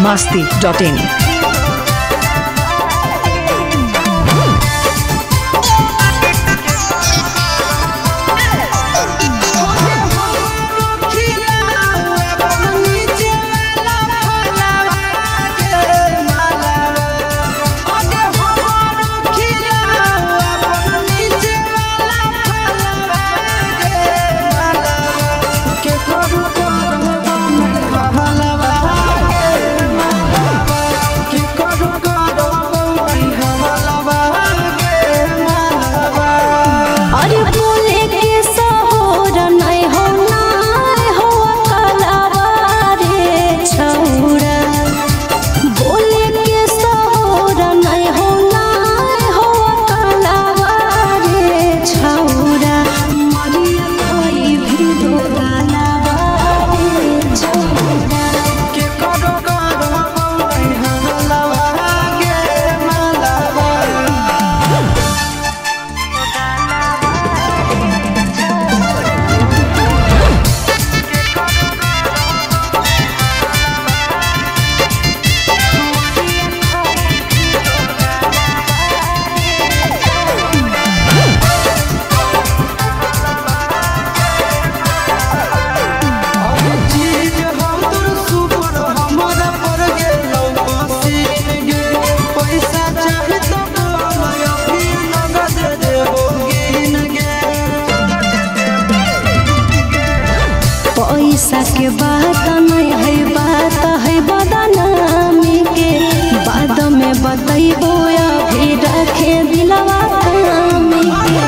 biharmasti.in। पैसा के बात नहीं है, बात है बदनामी के। बाद में बतैबो अभी रखे दिलवा थामी के।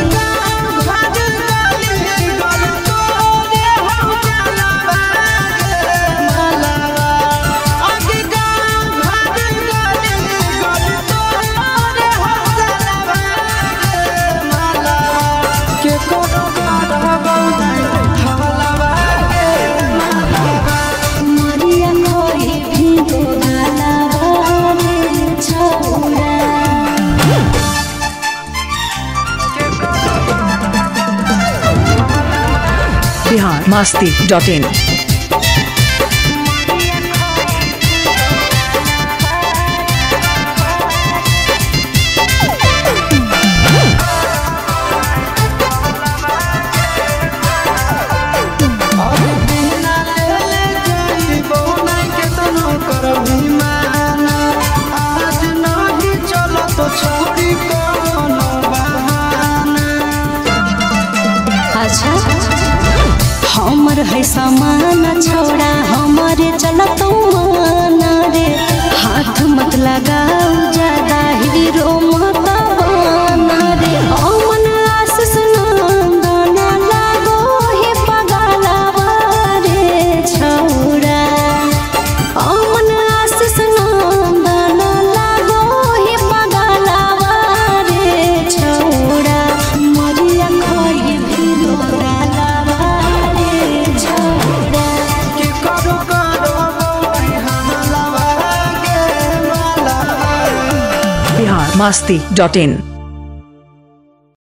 biharmasti.in। अच्छा हमर है सामान छोड़ा हमारे चलत माना रे। हाथ मत लगाओ ज्यादा हीरो मत बना रे। अमन आशीष नंदन लागो हे पगलवा रे छोड़ा। अमन आशीष नंदन लागो हे पगलवा रे छोड़ा। मरिया खोई भी biharmasti.in।